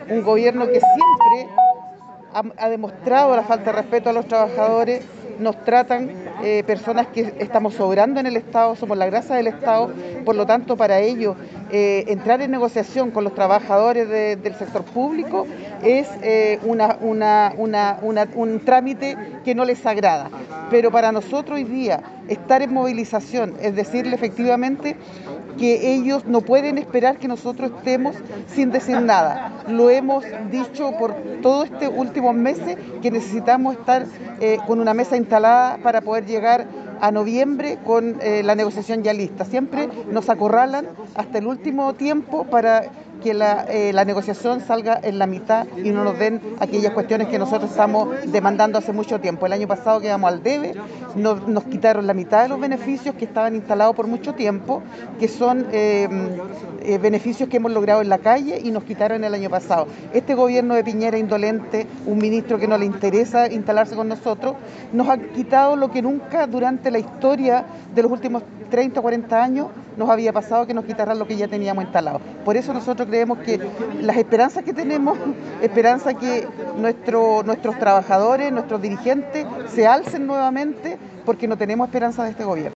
un gobierno que siempre ha demostrado la falta de respeto a los trabajadores. Nos tratan personas que estamos sobrando en el Estado, somos la grasa del Estado, por lo tanto para ellos entrar en negociación con los trabajadores del sector público es un trámite que no les agrada. Pero para nosotros hoy día estar en movilización es decirle efectivamente que ellos no pueden esperar que nosotros estemos sin decir nada. Lo hemos dicho por todo este últimos meses que necesitamos estar con una mesa instalada para poder llegar a noviembre con la negociación ya lista. Siempre nos acorralan hasta el último tiempo para que la negociación salga en la mitad y no nos den aquellas cuestiones que nosotros estamos demandando hace mucho tiempo. El año pasado quedamos al debe, nos quitaron la mitad de los beneficios que estaban instalados por mucho tiempo, que son beneficios que hemos logrado en la calle y nos quitaron el año pasado. Este gobierno de Piñera indolente, un ministro que no le interesa instalarse con nosotros, nos ha quitado lo que nunca durante la historia de los últimos 30 o 40 años nos había pasado, que nos quitaran lo que ya teníamos instalado. Por eso nosotros creemos que las esperanzas que tenemos, esperanza que nuestros trabajadores, nuestros dirigentes se alcen nuevamente, porque no tenemos esperanza de este gobierno.